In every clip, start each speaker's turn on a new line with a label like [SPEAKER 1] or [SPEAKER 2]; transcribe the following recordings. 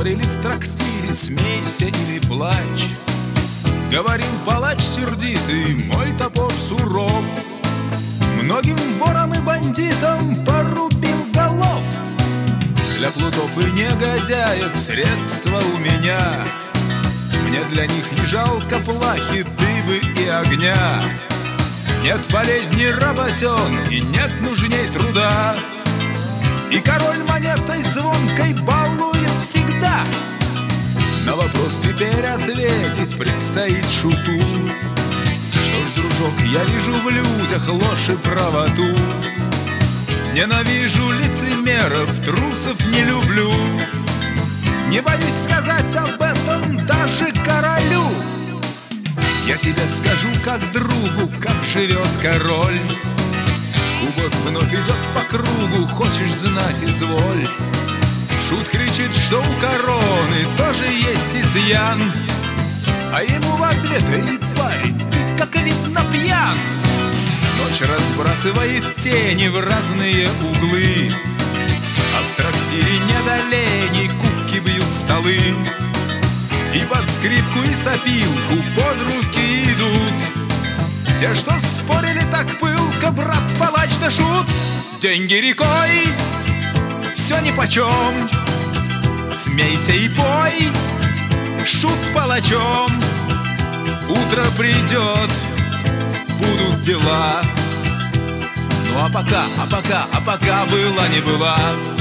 [SPEAKER 1] Спорили в трактире, смейся или плачь. Говорил палач сердитый, мой топор суров. Многим ворам и бандитам порубил голов. Для плутов и негодяев средства у меня. Мне для них не жалко плахи, дыбы и огня. Нет болезни работен и нет нужней труда. И король монетой звонкой балует всегда. На вопрос теперь ответить предстоит шуту. Что ж, дружок, я вижу в людях ложь и правоту. Ненавижу лицемеров, трусов не люблю. Не боюсь сказать об этом даже королю. Я тебе скажу как другу, как живет король. Кубок вновь идет по кругу, хочешь знать, изволь. Шут кричит, что у короны тоже есть изъян, а ему в ответ: эй, парень, ты, как видно, пьян. Ночь разбрасывает тени в разные углы, а в трактире не до лени кубки бьют столы. И под скрипку и сопилку под руки идут те, что спорили так пылко, брат палач да шут. Деньги рекой, все нипочем, смейся и пой, шут с палачом. Утро придет, будут дела. Ну а пока была не была.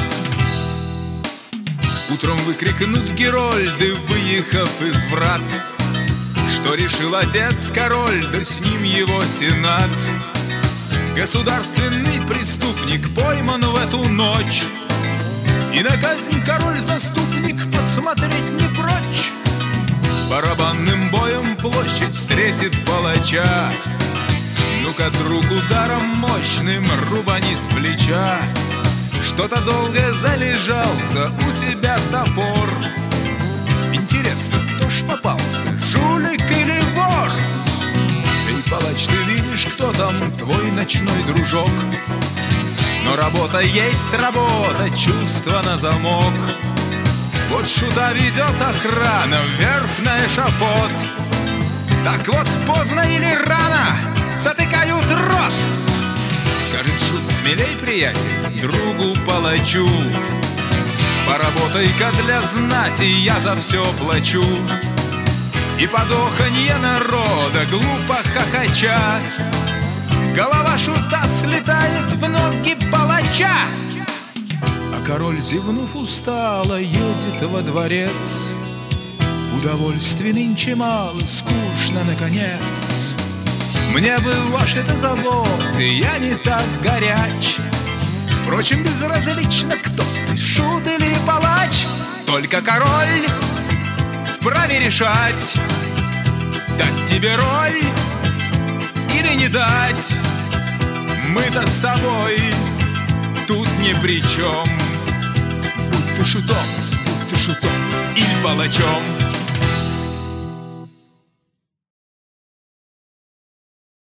[SPEAKER 1] Утром выкрикнут герольды, выехав из врат, что решил отец-король, да с ним его сенат. Государственный преступник пойман в эту ночь, и на казнь король-заступник посмотреть не прочь. Барабанным боем площадь встретит палача. Ну-ка, друг, ударом мощным рубани с плеча. Что-то долго залежался у тебя топор. Интересно, кто ж попался, жулик или вор? Эй, палач, ты видишь, кто там твой ночной дружок? Но работа есть работа, чувство на замок. Вот шута ведет охрана вверх на эшафот. Так вот, поздно или рано затыкают рот. Скажет шут: смелей, приятель, другу палачу. Поработай-ка для знати, я за все плачу. И подоханье народа, глупо хохоча, голова шута слетает в ноги палача. А король, зевнув устало, едет во дворец. Удовольствий нынче мало, скучно наконец. Мне бы ваши-то заботы, я не так горяч. Впрочем, безразлично, кто ты, шут или палач. Только король вправе решать, дать тебе роль или не дать. Мы-то с тобой тут ни при чем. Будь ты шутом или палачом.